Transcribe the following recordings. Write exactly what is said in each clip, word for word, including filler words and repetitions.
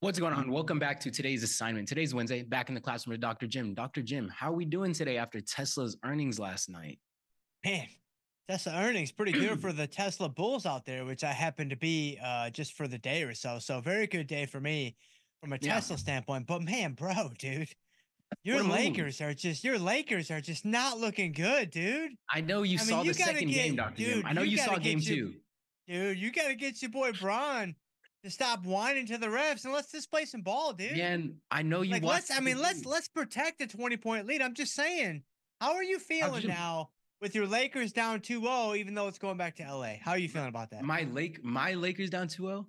What's going on? Welcome back to today's assignment. Today's Wednesday, back in the classroom with Doctor Jim. Doctor Jim, how are we doing today after Tesla's earnings last night? Man, Tesla earnings pretty good for the Tesla bulls out there, which I happen to be uh, just for the day or so. So very good day for me from a Yeah. Tesla standpoint. But man, bro, dude, What your do you mean? Lakers are just your Lakers are just not looking good, dude. I know you I mean, saw the you gotta second game, get, Doctor Jim. dude, I know you you gotta saw game get your two. dude, you gotta get your boy Braun to stop whining to the refs and let's just play some ball, dude. Man, I know you Like watched let's I the mean let's game. let's protect the twenty point lead. I'm just saying. How are you Doctor feeling Jim, now with your Lakers down two zero even though it's going back to L A? How are you feeling about that? my Lake, my Lakers down two zero.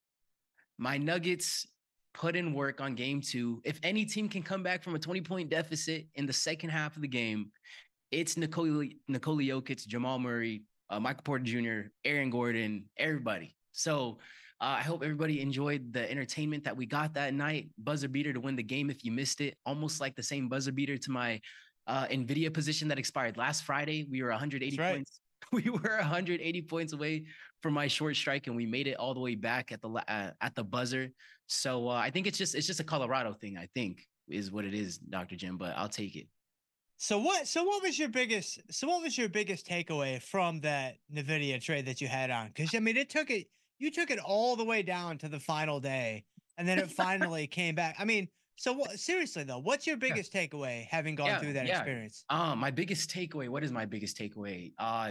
My Nuggets put in work on game two. If any team can come back from a twenty point deficit in the second half of the game, it's Nikola, Nikola Jokic, Jamal Murray, uh, Michael Porter Junior, Aaron Gordon, everybody. So uh, I hope everybody enjoyed the entertainment that we got that night. Buzzer beater to win the game if you missed it. Almost like the same buzzer beater to my uh, NVIDIA position that expired last Friday. We were That's one hundred eighty right. points. We were one hundred eighty points away from my short strike, and we made it all the way back at the uh, at the buzzer. So uh, I think it's just it's just a Colorado thing. I think is what it is, Doctor Jim. But I'll take it. So what so what was your biggest so what was your biggest takeaway from that Nvidia trade that you had on? Because I mean it took it you took it all the way down to the final day and then it finally came back. I mean, so what seriously though, what's your Yeah. biggest takeaway having gone Yeah, through that yeah. experience? Um, my biggest takeaway. What is my biggest takeaway? Uh,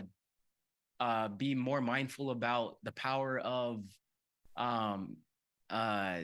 uh, be more mindful about the power of um, uh,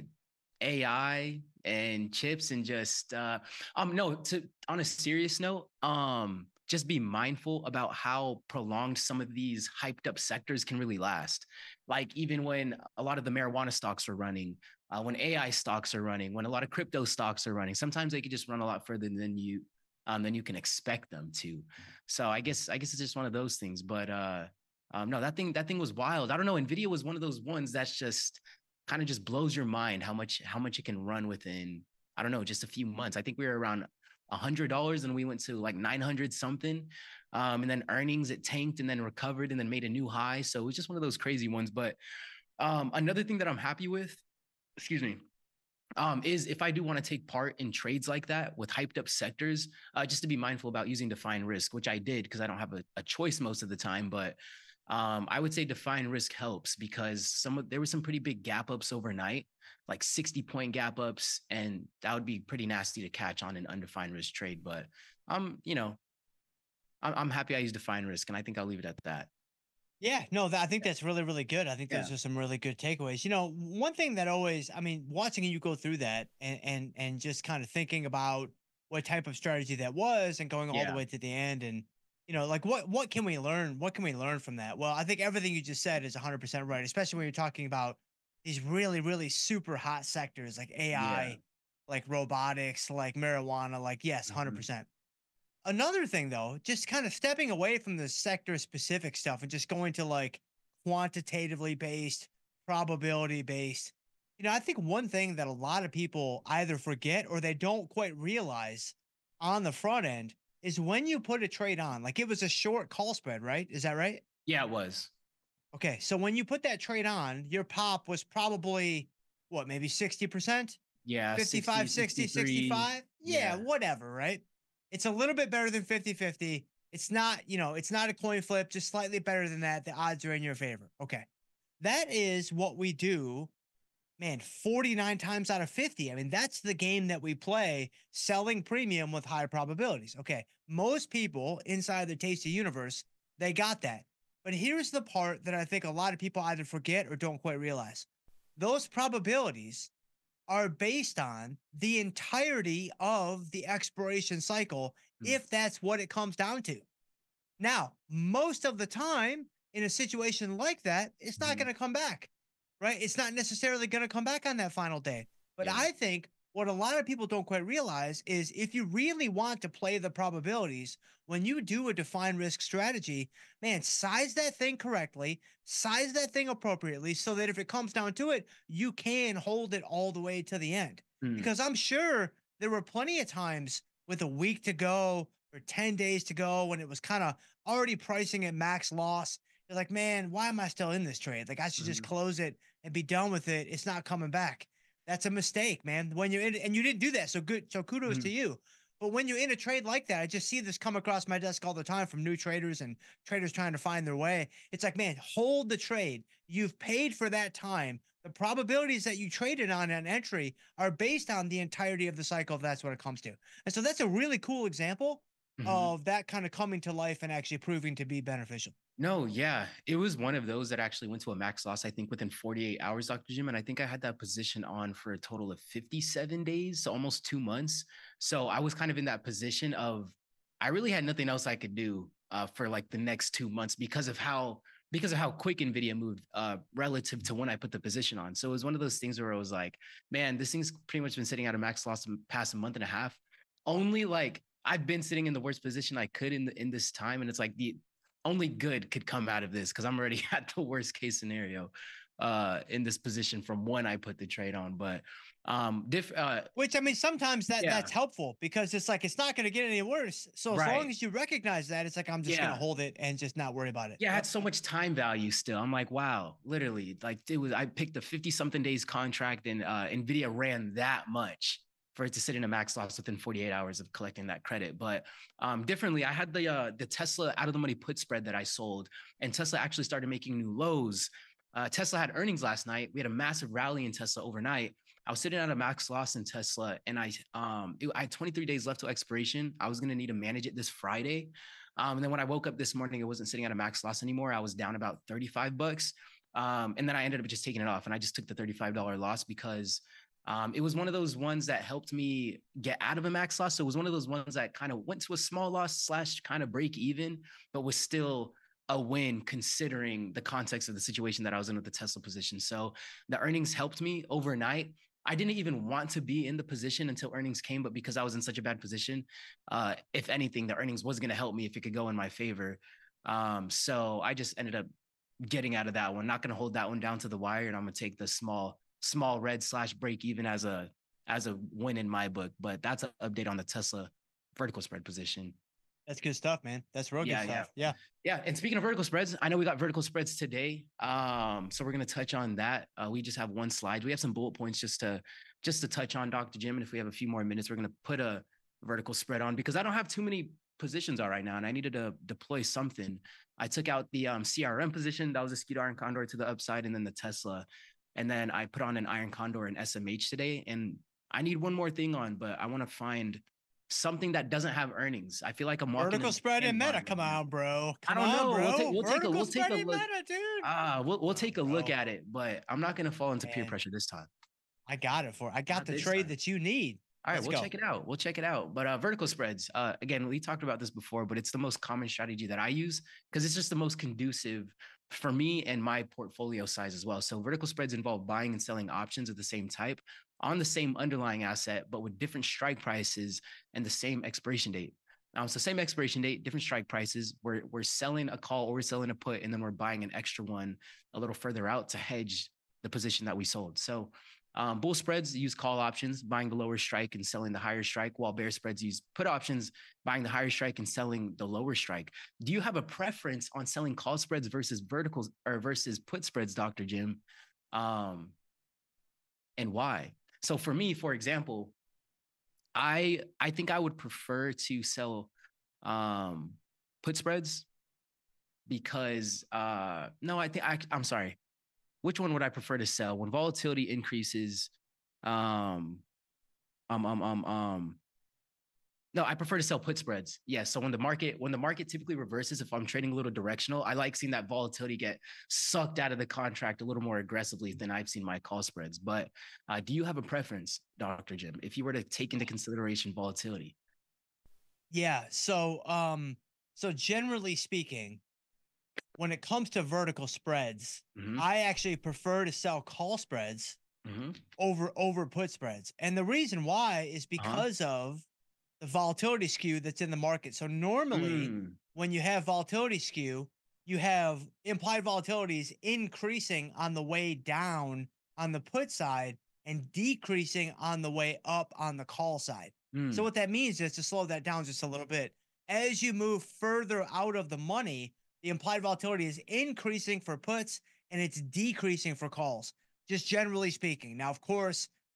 A I and chips, and just uh, um, no. To on a serious note, um, just be mindful about how prolonged some of these hyped up sectors can really last. Like even when a lot of the marijuana stocks are running, uh, when A I stocks are running, when a lot of crypto stocks are running, sometimes they could just run a lot further than you um, than you can expect them to. So I guess I guess it's just one of those things. But uh, um, no, that thing that thing was wild. I don't know. Nvidia was one of those ones that's just kind of just blows your mind how much how much it can run within, I don't know, just a few months. I think we were around a hundred dollars and we went to like nine hundred something. Um, and then earnings it tanked and then recovered and then made a new high. So it was just one of those crazy ones. But um, another thing that I'm happy with, excuse me, um, is if I do want to take part in trades like that with hyped up sectors, uh, just to be mindful about using defined risk, which I did because I don't have a, a choice most of the time. But um, I would say defined risk helps because some of there was some pretty big gap ups overnight, like sixty point gap ups, and that would be pretty nasty to catch on an undefined risk trade. But I'm, you know, I'm, I'm happy I use defined risk, and I think I'll leave it at that. Yeah, no, that, I think that's really, really good. I think Yeah. those are some really good takeaways. You know, one thing that always, I mean, watching you go through that and and and just kind of thinking about what type of strategy that was and going all the Yeah. way to the end and you know, like what what can we learn? What can we learn from that? Well, I think everything you just said is one hundred percent right, especially when you're talking about these really, really super hot sectors like Yeah. A I, like robotics, like marijuana, like yes, Mhm. one hundred percent. Another thing though, just kind of stepping away from the sector specific stuff and just going to like quantitatively based, probability based. You know, I think one thing that a lot of people either forget or they don't quite realize on the front end is when you put a trade on, like it was a short call spread, right? Is that right? Yeah, it was. Okay. So when you put that trade on, your pop was probably what, maybe sixty percent? Yeah, sixty, fifty-five, sixty, sixty-three. sixty-five. Yeah, Yeah. whatever, right? It's a little bit better than fifty-fifty. It's not, you know, it's not a coin flip, just slightly better than that. The odds are in your favor. Okay. That is what we do, man, forty-nine times out of fifty. I mean, that's the game that we play selling premium with high probabilities. Okay. Most people inside the Tasty universe, they got that. But here's the part that I think a lot of people either forget or don't quite realize. Those probabilities are based on the entirety of the expiration cycle, Mm. if that's what it comes down to. Now, most of the time in a situation like that, it's not Mhm. going to come back, right? It's not necessarily going to come back on that final day. But Yeah. I think what a lot of people don't quite realize is if you really want to play the probabilities, when you do a defined risk strategy, man, size that thing correctly, size that thing appropriately so that if it comes down to it, you can hold it all the way to the end. Mm. Because I'm sure there were plenty of times with a week to go or ten days to go when it was kind of already pricing at max loss. You're like, man, why am I still in this trade? Like, I should just Mhm. close it and be done with it. It's not coming back. That's a mistake, man. When you're in, and you didn't do that, so good. So kudos to Mhm. you. But when you're in a trade like that, I just see this come across my desk all the time from new traders and traders trying to find their way. It's like, man, hold the trade. You've paid for that time. The probabilities that you traded on an entry are based on the entirety of the cycle, if that's what it comes to. And so that's a really cool example Mhm. of that kind of coming to life and actually proving to be beneficial. No, yeah. It was one of those that actually went to a max loss, I think, within forty-eight hours, doctor Jim. And I think I had that position on for a total of fifty-seven days, so almost two months. So I was kind of in that position of I really had nothing else I could do uh, for like the next two months because of how because of how quick Nvidia moved uh, relative to when I put the position on. So it was one of those things where I was like, man, this thing's pretty much been sitting at a max loss the past a month and a half. Only like I've been sitting in the worst position I could in the, in this time, and it's like the only good could come out of this because I'm already at the worst case scenario uh in this position from when I put the trade on. But um diff uh Which I mean, sometimes that yeah, that's helpful because it's like it's not going to get any worse. So as long right. as you recognize that, it's like I'm just going to Yeah. hold it and just not worry about it. Yeah, I had Yep. so much time value still. I'm like, wow, literally, like it was I picked a fifty something days contract and uh Nvidia ran that much for it to sit in a max loss within forty-eight hours of collecting that credit. But um differently, I had the uh the Tesla out of the money put spread that I sold, and Tesla actually started making new lows. Uh, Tesla had earnings last night. We had a massive rally in Tesla overnight. I was sitting at a max loss in Tesla, and I um it, I had twenty-three days left to expiration. I was gonna need to manage it this Friday. Um, and then when I woke up this morning, it wasn't sitting at a max loss anymore. I was down about thirty-five bucks. Um, and then I ended up just taking it off, and I just took the thirty-five dollars loss because um, it was one of those ones that helped me get out of a max loss. So it was one of those ones that kind of went to a small loss slash kind of break even, but was still a win considering the context of the situation that I was in with the Tesla position. So the earnings helped me overnight. I didn't even want to be in the position until earnings came, but because I was in such a bad position, uh, if anything, the earnings was going to help me if it could go in my favor. Um, so I just ended up getting out of that one. Not going to hold that one down to the wire, and I'm going to take the small small red slash break even as a as a win in my book. But that's an update on the Tesla vertical spread position. That's good stuff, man. That's real good Yeah, yeah. stuff. Yeah. Yeah, and speaking of vertical spreads, I know we got vertical spreads today. Um, so we're gonna touch on that. Uh, we just have one slide. We have some bullet points just to just to touch on, doctor Jim. And if we have a few more minutes, we're gonna put a vertical spread on because I don't have too many positions on right now, and I needed to deploy something. I took out the um, C R M position. That was a skewed iron condor to the upside, and then the Tesla. And then I put on an iron condor and S M H today. And I need one more thing on, but I want to find something that doesn't have earnings. I feel like I'm walking Vertical in spread and meta. sandbar Come right now. on, bro. I Come don't on, know. We'll take bro. we'll take a Vertical we'll take spread a and look. meta, dude. Ah, uh, we'll we'll Oh, take a look bro. at it, but I'm not gonna fall into peer Man, pressure this time. I got it for. I got Not the this trade time. that you need. All right, Let's we'll go. check it out. We'll check it out. But uh, vertical spreads, uh, again, we talked about this before, but it's the most common strategy that I use because it's just the most conducive for me and my portfolio size as well. So vertical spreads involve buying and selling options of the same type on the same underlying asset, but with different strike prices and the same expiration date. Now it's the same expiration date, different strike prices. We're we're selling a call or we're selling a put, and then we're buying an extra one a little further out to hedge the position that we sold. So um, bull spreads use call options, buying the lower strike and selling the higher strike, while bear spreads use put options, buying the higher strike and selling the lower strike. Do you have a preference on selling call spreads versus verticals or versus put spreads, doctor Jim? Um, and why? So for me, for example, I I think I would prefer to sell um, put spreads because uh, no, I think I, I'm sorry. Which one would I prefer to sell when volatility increases? Um, um, um, um, um. No, I prefer to sell put spreads. Yeah. So when the market when the market typically reverses, if I'm trading a little directional, I like seeing that volatility get sucked out of the contract a little more aggressively than I've seen my call spreads. But uh, do you have a preference, doctor Jim, if you were to take into consideration volatility? Yeah. So, um, so generally speaking, when it comes to vertical spreads, Mm-hmm. I actually prefer to sell call spreads Mm-hmm. over over put spreads. And the reason why is Uh-huh. because of the volatility skew that's in the market. So normally Mm. when you have volatility skew, you have implied volatilities increasing on the way down on the put side and decreasing on the way up on the call side. So Mm. what that means is to slow that down just a little bit. As you move further out of the money, the implied volatility is increasing for puts and it's decreasing for calls, just generally speaking. Now, of course,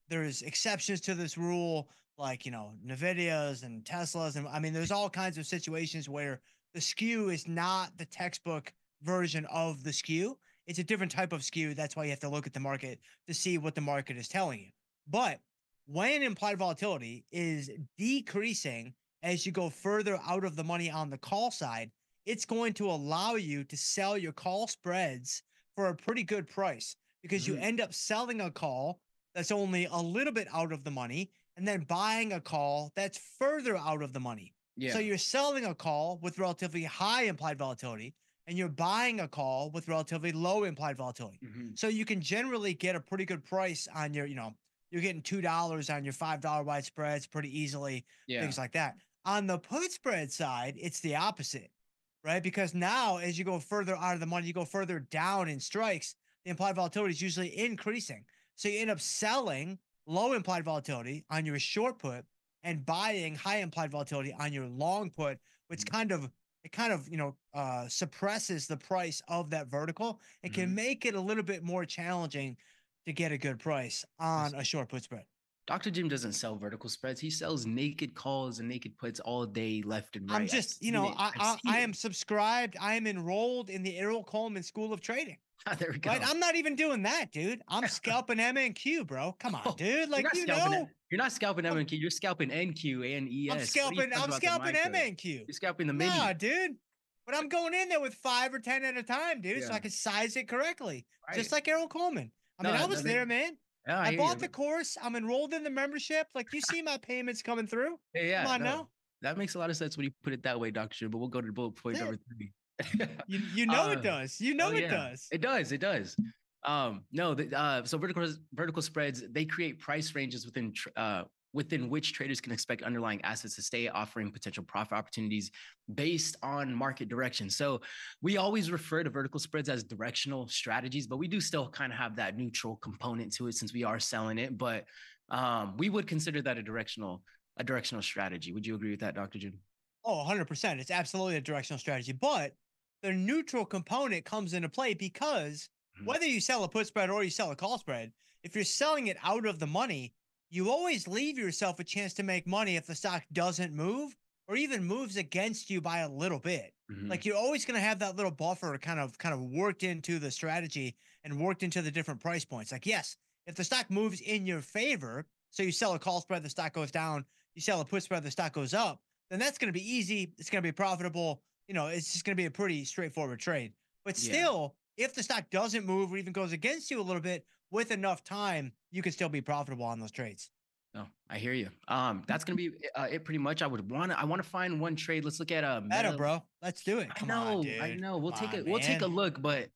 there's exceptions to this rule, like, you know, NVIDIA's and Tesla's. And I mean, there's all kinds of situations where the skew is not the textbook version of the skew. It's a different type of skew. That's why you have to look at the market to see what the market is telling you. But when implied volatility is decreasing as you go further out of the money on the call side, it's going to allow you to sell your call spreads for a pretty good price because mm-hmm. you end up selling a call that's only a little bit out of the money and then buying a call that's further out of the money. Yeah. So you're selling a call with relatively high implied volatility and you're buying a call with relatively low implied volatility. Mm-hmm. So you can generally get a pretty good price on your, you know, you're getting two dollars on your five dollar wide spreads pretty easily, yeah. things like that. On the put spread side, it's the opposite, right? Because now as you go further out of the money, you go further down in strikes, the implied volatility is usually increasing. So you end up selling low implied volatility on your short put and buying high implied volatility on your long put, which mm-hmm. kind of, it kind of, you know, uh, suppresses the price of that vertical and mm-hmm. can make it a little bit more challenging to get a good price on a short put spread. Doctor Jim doesn't sell vertical spreads. He sells naked calls and naked puts all day left and right. I'm just, you know, I, I, I am subscribed. I am enrolled in the Errol Coleman School of Trading. There we go. Right? I'm not even doing that, dude. I'm scalping M N Q, bro. Come on, dude. Like, you know. It. You're not scalping M N Q. You're scalping N Q and E S. I'm scalping, I'm scalping M N Q. You're scalping the mini. Nah, dude. But I'm going in there with five or ten at a time, dude, yeah. so I can size it correctly. Right. Just like Errol Coleman. I mean, no, I was no, there, man. Yeah, I, I bought you. the course. I'm enrolled in the membership. Like, you see my payments coming through. Yeah, yeah. Come on no, now. That makes a lot of sense when you put it that way, Doctor Jim, but we'll go to bullet point yeah. number three. you you know uh, it does. You know oh, it yeah. does. It does. It does. Um, no, the, uh, so vertical vertical spreads, they create price ranges within uh, within which traders can expect underlying assets to stay, offering potential profit opportunities based on market direction. So we always refer to vertical spreads as directional strategies, but we do still kind of have that neutral component to it since we are selling it. But um, we would consider that a directional a directional strategy. Would you agree with that, Doctor Jim? Oh, one hundred percent. It's absolutely a directional strategy, but the neutral component comes into play because mm-hmm. whether you sell a put spread or you sell a call spread, if you're selling it out of the money, you always leave yourself a chance to make money if the stock doesn't move or even moves against you by a little bit. Mm-hmm. Like, you're always going to have that little buffer kind of kind of worked into the strategy and worked into the different price points. Like, yes, if the stock moves in your favor, so you sell a call spread, the stock goes down, you sell a put spread, the stock goes up, then that's going to be easy. It's going to be profitable. You know, it's just going to be a pretty straightforward trade. But still, yeah. if the stock doesn't move or even goes against you a little bit, with enough time, you can still be profitable on those trades. Oh, I hear you. Um, that's gonna be uh, it. Pretty much. I would want to. I want to find one trade. Let's look at a uh, meta, meta, bro. Let's do it. Come I know. on, dude. I know. We'll come take on, a. We'll take a look, but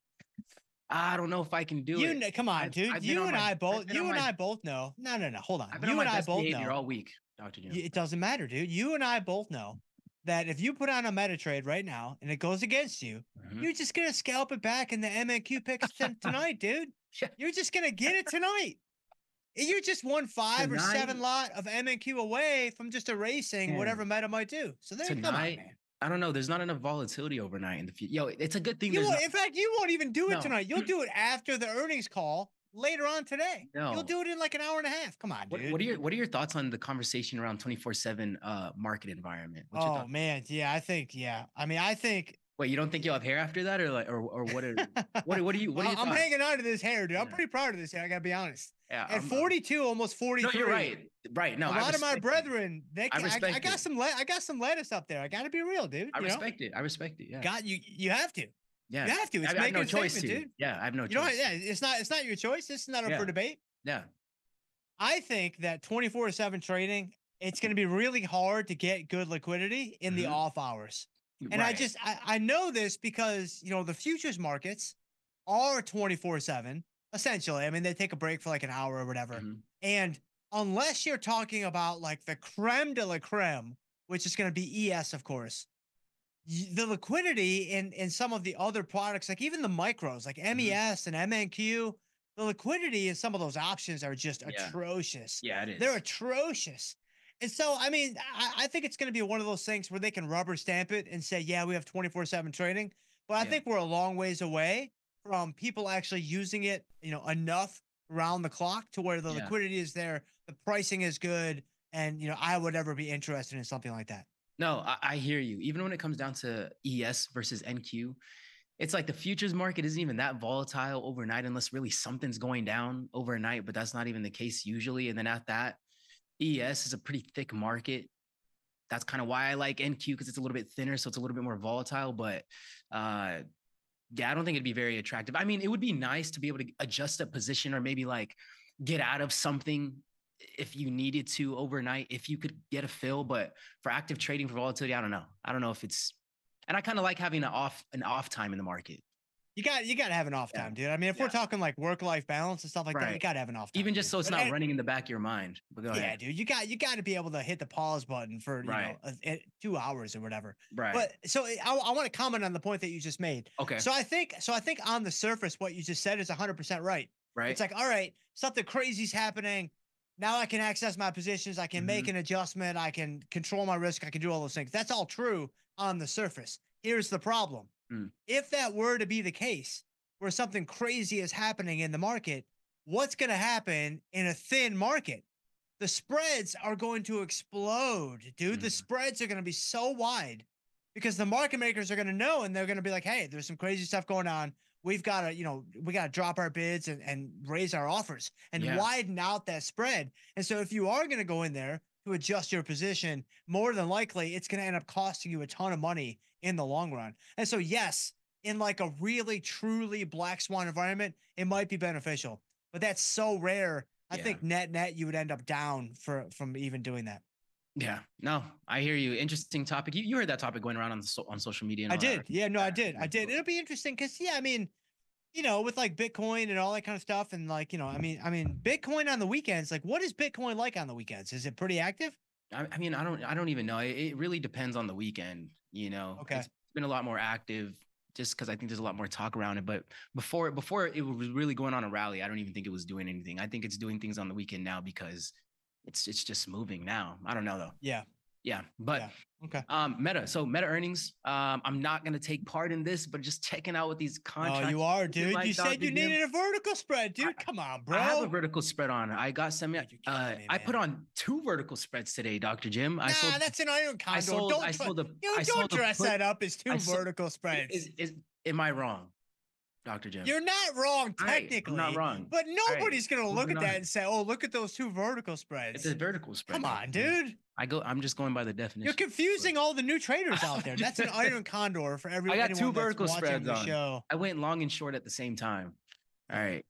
I don't know if I can do you it. Know, come on, dude. I've you and my, I both. You and my, I both know. No, no, no. Hold on. I've been you on and my I both know. know all week, Doctor Jim. It doesn't matter, dude. You and I both know that if you put on a meta trade right now and it goes against you, mm-hmm. you're just gonna scalp it back in the M N Q picks t- tonight, dude. Yeah. You're just gonna get it tonight. You're just one five tonight? or seven lot of M N Q away from just erasing yeah. whatever meta might do. So there, tonight, come on, man. I don't know. There's not enough volatility overnight in the future. Yo, it's a good thing. You not- in fact, you won't even do it no. tonight. You'll do it after the earnings call later on today. No. You'll do it in like an hour and a half. Come on, dude. What, what are your What are your thoughts on the conversation around twenty-four seven uh, market environment? What's oh man, yeah, I think yeah. I mean, I think. Wait, you don't think you'll have hair after that, or like, or or what? Are what? What do you? What are you? I'm hanging on to this hair, dude. I'm yeah. pretty proud of this hair. I gotta be honest. Yeah. At I'm, forty-two, almost forty-three. No, you're right. Right. No, a I lot of my brethren, they I, I, I got it. some. Le- I got some lettuce up there. I gotta be real, dude. I you respect know? it. I respect it. Yeah. Got you. You have to. Yeah. You have to. It's I, I have no choice to. Dude. Yeah, I have no you choice. Know what? Yeah, it's not. It's not your choice. This is not up yeah. for debate. Yeah. I think that twenty-four seven trading, it's going to be really hard to get good liquidity in mm-hmm. the off hours. And right. I just, I, I know this because, you know, the futures markets are twenty-four seven, essentially. I mean, they take a break for like an hour or whatever. Mm-hmm. And unless you're talking about like the creme de la creme, which is going to be E S, of course, the liquidity in, in some of the other products, like even the micros, like M E S mm-hmm. and M N Q, the liquidity in some of those options are just yeah. atrocious. Yeah, it is. They're atrocious. And so, I mean, I, I think it's going to be one of those things where they can rubber stamp it and say, yeah, we have twenty-four seven trading. But I yeah. think we're a long ways away from people actually using it, you know, enough around the clock to where the Yeah. liquidity is there, the pricing is good, and you know I would ever be interested in something like that. No, I, I hear you. Even when it comes down to E S versus N Q, it's like the futures market isn't even that volatile overnight unless really something's going down overnight, but that's not even the case usually. And then at that, E S is a pretty thick market. That's kind of why I like N Q because it's a little bit thinner, so it's a little bit more volatile. But uh, yeah, I don't think it'd be very attractive. I mean, it would be nice to be able to adjust a position or maybe like get out of something if you needed to overnight, if you could get a fill. But for active trading for volatility, I don't know. I don't know if it's, and I kind of like having an off an off time in the market. You got you got to have an off time, Yeah. dude. I mean, if Yeah. we're talking like work life balance and stuff like that, you Right. got to have an off time. Even just dude. so it's But not I- running in the back of your mind. But go yeah, ahead. dude, you got you got to be able to hit the pause button for you Right. know a, a- two hours or whatever. Right. But so I, I want to comment on the point that you just made. okay. So I think so I think on the surface, what you just said is one hundred percent right. right. It's like, all right, something crazy's happening. Now I can access my positions. I can make Mhm. an adjustment. I can control my risk. I can do all those things. That's all true on the surface. Here's the problem. Mm. If that were to be the case, where something crazy is happening in the market, what's going to happen in a thin market? The spreads are going to explode, dude. The Mm. spreads are going to be so wide because the market makers are going to know and they're going to be like, hey, there's some crazy stuff going on. We've got to, you know, we got to drop our bids and, and raise our offers and Yeah. widen out that spread. And so if you are going to go in there to adjust your position, more than likely it's going to end up costing you a ton of money in the long run. And so, yes, in like a really truly black swan environment, it might be beneficial, but that's so rare. I Yeah. think net net you would end up down for from even doing that. Yeah. No, I hear you. Interesting topic. You, you heard that topic going around on so, on social media. And I all that, did. right? Yeah, no, I Yeah, did. I yeah, did. cool. It'll be interesting because yeah, I mean, you know, with like Bitcoin and all that kind of stuff, and like, you know, I mean, I mean, Bitcoin on the weekends, like what is Bitcoin like on the weekends? Is it pretty active? I, I mean, I don't, I don't even know. It, it really depends on the weekend. You know, Okay. It's been a lot more active just because I think there's a lot more talk around it. But before, before it was really going on a rally, I don't even think it was doing anything. I think it's doing things on the weekend now because it's, it's just moving now. I don't know though. Yeah. Yeah, but Yeah. Okay. um, Meta. So Meta earnings. Um, I'm not gonna take part in this, but just checking out what these contracts. Oh, you are, looking dude. like, You said Doctor you Jim. needed a vertical spread, dude. Come on, bro. I have a vertical spread on. I got some. Dude, you're killing Uh, me, I put man. on two vertical spreads today, Doctor Jim. I Nah, sold. that's an iron condor. I sold. don't I try- sold the. you I don't sold the dress put- that up as two I sold- vertical spreads. Is, is am I wrong, Doctor Jim? You're not wrong All right, technically. I'm not wrong. But nobody's gonna look moving at that on. and say, "Oh, look at those two vertical spreads." It's a vertical spread. Come Doctor on, Jim. dude. I go. I'm just going by the definition. You're confusing all the new traders out there. That's an iron condor for everyone. I got two anyone that's vertical watching spreads the on. show. I went long and short at the same time. All right.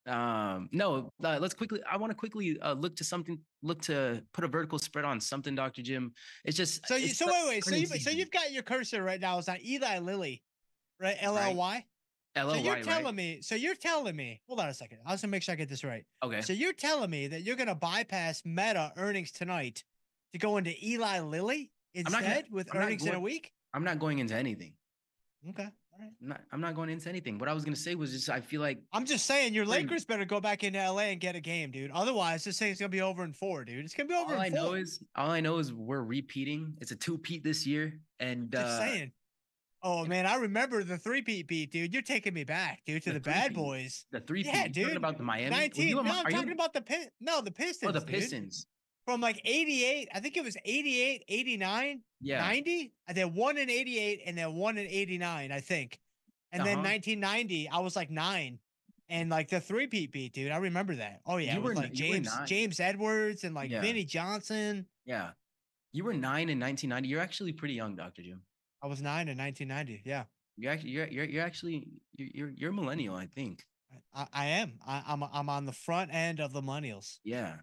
Um, no, uh, let's quickly. I want to quickly uh, look to something. Look to put a vertical spread on something, Doctor Jim. It's just So you, it's so the wait, wait. So you, earnings so season. you've got your cursor right now. It's on Eli Lilly, right? L L Y. L So O Y, you're right? telling me. So you're telling me. Hold on a second. I was gonna make sure I get this right. Okay. So you're telling me that you're gonna bypass Meta earnings tonight to go into Eli Lilly I'm not instead gonna- with I'm not earnings in a going- week? I'm not going into anything. Okay. All right. I'm not, I'm not going into anything. What I was gonna say was just I feel like I'm just saying your Wait. Lakers better go back into L A and get a game, dude. Otherwise, this thing's gonna be over in four, dude. It's gonna be over all in I four. know is all I know is we're repeating. It's a two-peat this year, and Just uh, saying. Oh man, I remember the three peat beat, dude. You're taking me back, dude, to The the, bad three-peat. boys. the three-peat. Yeah, you talking dude. about the Miami? Were nineteen. you a Mi- No, I'm are you- talking about the pin. No, the Pistons. Oh, the dude. Pistons. From like eighty-eight, I think it was eighty-eight, eighty-nine, Yeah. ninety. And then one in eighty-eight and then one in eighty-nine, I think. And then Uh-huh. nineteen ninety, I was like nine. And like the three peat beat, dude. I remember that. Oh yeah, You it was were like n- you were James nine. James Edwards and like Yeah. Vinny Johnson. Yeah. You were nine in nineteen ninety. You're actually pretty young, Doctor Jim. I was nine in nineteen ninety. Yeah. You're actually you're you're, you're actually you're, you're you're a millennial, I think. I, I am. I, I'm I'm on the front end of the millennials. Yeah.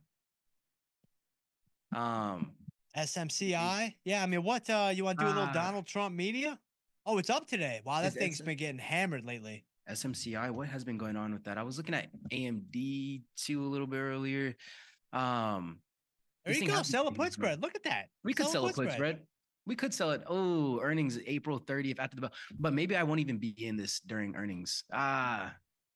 Um. S M C I. Yeah, I mean, what uh you want to do a little Ah. Donald Trump media? Oh, it's up today. Wow, that Is thing's S- been getting hammered lately. S M C I, what has been going on with that? I was looking at A M D too a little bit earlier. Um, There this you thing go. hasn't Sell a been put good. spread. Look at that. We could sell a put spread. We could sell it. Oh, earnings April thirtieth after the bell. But maybe I won't even be in this during earnings. Ah.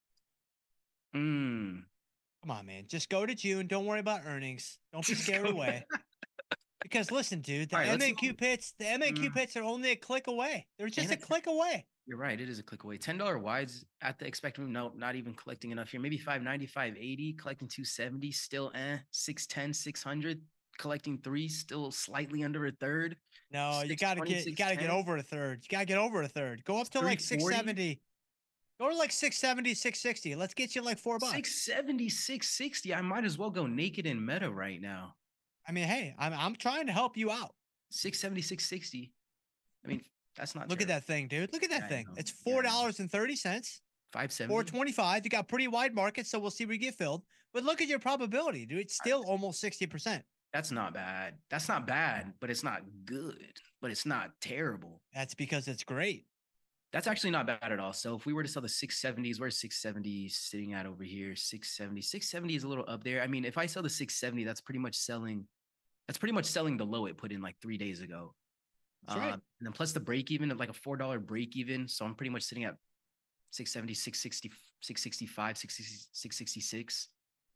Mm. Come on, man. Just go to June. Don't worry about earnings. Don't be Just scared go- away. Because listen, dude, the All right, let's M N Q go- pits, the M N Q Mm. pits are only a click away. They're just a it- click away. You're right. It is a click away. ten dollar wides at the expected. No, not even collecting enough here. Maybe five ninety, five eighty, collecting two seventy, still eh. six ten, six hundred, collecting three, still slightly under a third. No, you gotta get you gotta get over a third. You gotta get over a third. Go up to like six seventy. Go to like six seventy, six sixty. Let's get you like four bucks. six seventy, six sixty. I might as well go naked in meta right now. I mean, hey, I'm I'm trying to help you out. six seventy, six sixty. I mean, that's not Look terrible. at that thing, dude. Look at that yeah, thing. It's four dollars and thirty cents. five seventy. four twenty-five. You got pretty wide market, so we'll see we get filled. But look at your probability, dude. It's still almost sixty percent. That's not bad. That's not bad, but it's not good. But it's not terrible. That's because it's great. That's actually not bad at all. So if we were to sell the six seventies, where's six seventy sitting at over here? six seventy. six seventy is a little up there. I mean, if I sell the six seventy, that's pretty much selling. That's pretty much selling the low it put in like three days ago. That's right. Um, and then plus the break even at like a four dollar break even. So I'm pretty much sitting at six seventy, six sixty, six sixty-five, six sixty-six.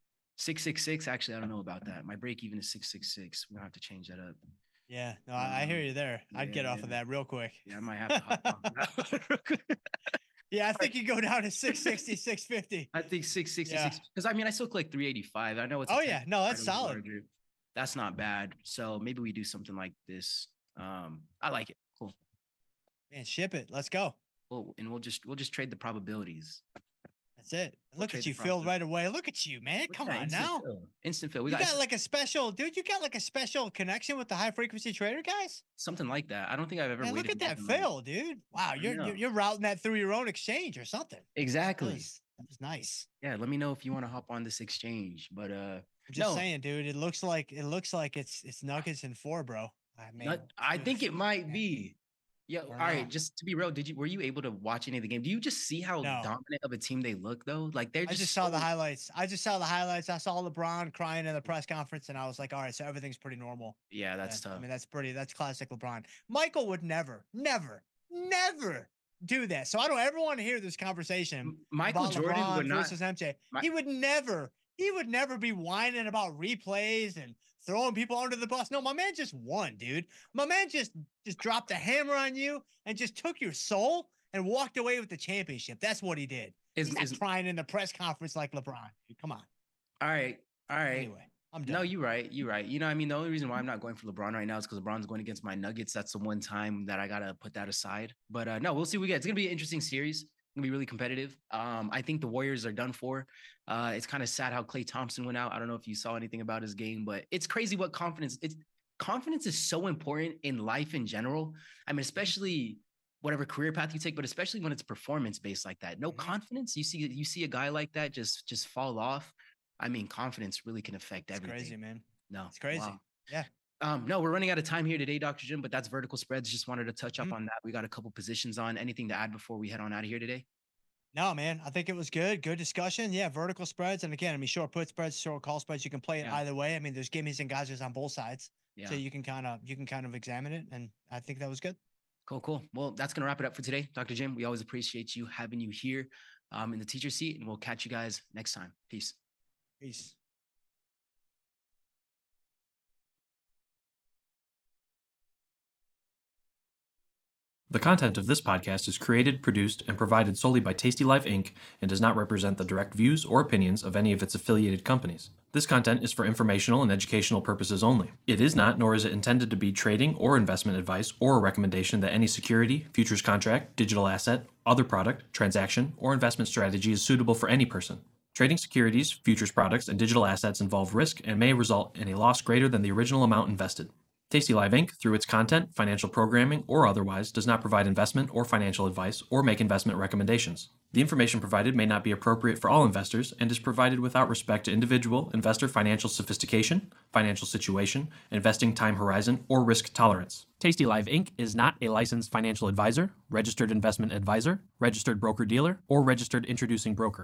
six sixty-six. Actually, I don't know about that. My break even is six sixty-six. We're gonna have to change that up. Yeah, no, I, um, I hear you there. I'd yeah, get off yeah. of that real quick. Yeah, I might have to hop on that real quick. Yeah, I think you go down to six sixty, six fifty. I think six sixty-six. Because yeah. I mean, I still collect three eighty-five. I know it's. Oh yeah, no, that's solid. That's not bad. So maybe we do something like this. Um, I like it. Cool. Man, ship it. Let's go. Well, and we'll just we'll just trade the probabilities. That's it. Look at you filled right away. Look at you, man. Come on now. Instant fill. We you got, got like a special, dude. You got like a special connection with the high frequency trader guys. Something like that. I don't think I've ever. Man, look at that fill, dude. Wow, you're, you're you're routing that through your own exchange or something. Exactly. That was, that was nice. Yeah. Let me know if you want to hop on this exchange. But uh, I'm just no. saying, dude. It looks like it looks like it's it's nuggets and four, bro. I mean, Not, I think it might be. Yeah. All right. Just to be real, did you were you able to watch any of the game? Do you just see how no. dominant of a team they look though? Like they're. Just I just so... saw the highlights. I just saw the highlights. I saw LeBron crying in the press conference, and I was like, all right, so everything's pretty normal. Yeah, that's yeah, tough. I mean, that's pretty. That's classic LeBron. Michael would never, never, never do that. So I don't ever want to hear this conversation. Michael about Jordan LeBron would not. versus M J. My... He would never. He would never be whining about replays and throwing people under the bus. No, my man just won, dude. My man just just dropped a hammer on you and just took your soul and walked away with the championship. That's what he did. Is, He's not is, crying in the press conference like LeBron. Dude, come on. All right. All right. Anyway, I'm done. No, you're right. You're right. You know, I mean, the only reason why I'm not going for LeBron right now is because LeBron's going against my Nuggets. That's the one time that I got to put that aside. But uh, no, we'll see what we get. It's going to be an interesting series. Gonna be really competitive. Um, I think the Warriors are done for. Uh, it's kind of sad how Klay Thompson went out. I don't know if you saw anything about his game, but it's crazy what confidence. It's confidence is so important in life in general. I mean, especially whatever career path you take, but especially when it's performance based like that. No confidence. You see, you see a guy like that just just fall off. I mean, confidence really can affect everything. It's crazy, man. No, it's crazy. Wow. Yeah. Um, no, we're running out of time here today, Doctor Jim, but that's vertical spreads. Just wanted to touch up mm-hmm. on that. We got a couple positions on. Anything to add before we head on out of here today? No, man, I think it was good. Good discussion. Yeah, vertical spreads. And again, I mean, short put spreads, short call spreads. You can play it yeah. either way. I mean, there's gimmies and gotchas on both sides. Yeah. So you can kind of you can kind of examine it. And I think that was good. Cool, cool. Well, that's going to wrap it up for today. Doctor Jim, we always appreciate you having you here um, in the teacher seat. And we'll catch you guys next time. Peace. Peace. The content of this podcast is created, produced, and provided solely by Tasty Life Incorporated and does not represent the direct views or opinions of any of its affiliated companies. This content is for informational and educational purposes only. It is not, nor is it intended to be trading or investment advice or a recommendation that any security, futures contract, digital asset, other product, transaction, or investment strategy is suitable for any person. Trading securities, futures products, and digital assets involve risk and may result in a loss greater than the original amount invested. Tasty Life Incorporated, through its content, financial programming, or otherwise, does not provide investment or financial advice or make investment recommendations. The information provided may not be appropriate for all investors and is provided without respect to individual investor financial sophistication, financial situation, investing time horizon, or risk tolerance. Tasty Life Incorporated is not a licensed financial advisor, registered investment advisor, registered broker-dealer, or registered introducing broker.